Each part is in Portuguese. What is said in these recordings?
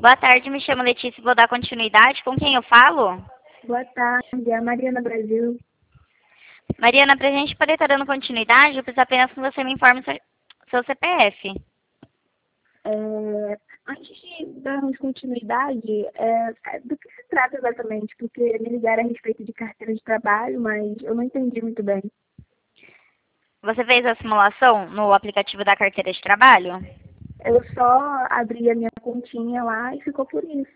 Boa tarde, me chamo Letícia e vou dar continuidade. Com quem eu falo? Boa tarde, é a Mariana Brasil. Mariana, para a gente poder estar dando continuidade, eu preciso apenas que você me informe seu CPF. Antes de darmos continuidade, do que se trata exatamente? Porque me ligaram a respeito de carteira de trabalho, mas eu não entendi muito bem. Você fez a simulação no aplicativo da carteira de trabalho? Eu só abri a minha continha lá e ficou por isso.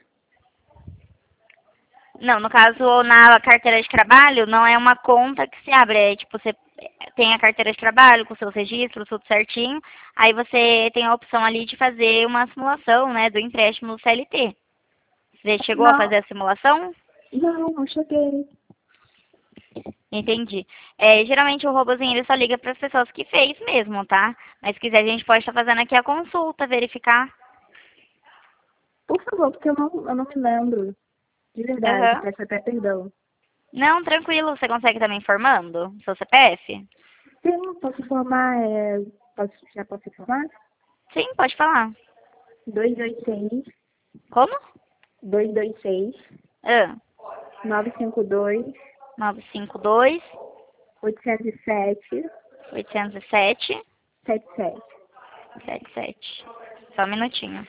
Não, no caso, na carteira de trabalho, não é uma conta que se abre. É tipo, você tem a carteira de trabalho com seus registros, tudo certinho. Aí você tem a opção ali de fazer uma simulação, né, do empréstimo do CLT. Você chegou a Não, fazer a simulação? não cheguei. Entendi. Geralmente o robozinho ele só liga para as pessoas que fez mesmo, tá? Mas se quiser a gente pode estar fazendo aqui a consulta, verificar. Por favor, porque eu não me lembro. De verdade, Aham. peço até perdão. Não, tranquilo. Você consegue também informando seu CPF? Sim, posso informar, já posso informar? Sim, pode falar. 226, Como? 226, Ah, 952, 952 807, 807 77. 77. Só um minutinho.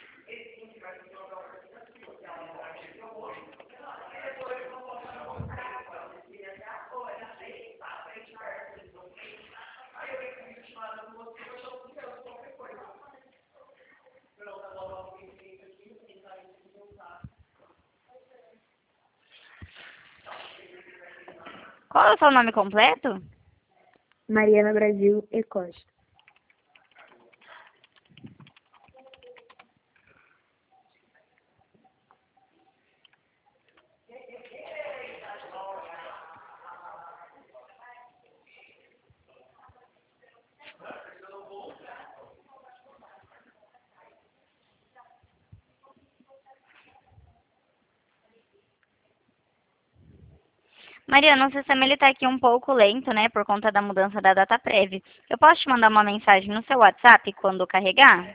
Qual é o seu nome completo? Mariana Brasil e Costa. Mariana, o sistema ele tá aqui um pouco lento, né, por conta da mudança da data prévia. Eu posso te mandar uma mensagem no seu WhatsApp quando carregar?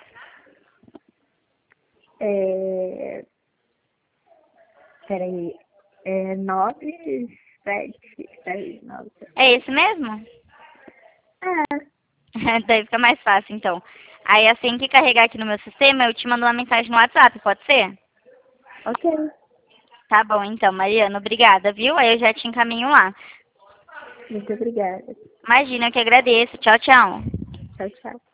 É... Peraí. 976, 9. É esse mesmo? É, Daí fica mais fácil, então. Aí assim que carregar aqui no meu sistema, eu te mando uma mensagem no WhatsApp, pode ser? ok. Tá bom, então, Mariana, obrigada, viu? Aí eu já te encaminho lá. Muito obrigada. Imagina, eu que agradeço. Tchau, tchau. Tchau, tchau.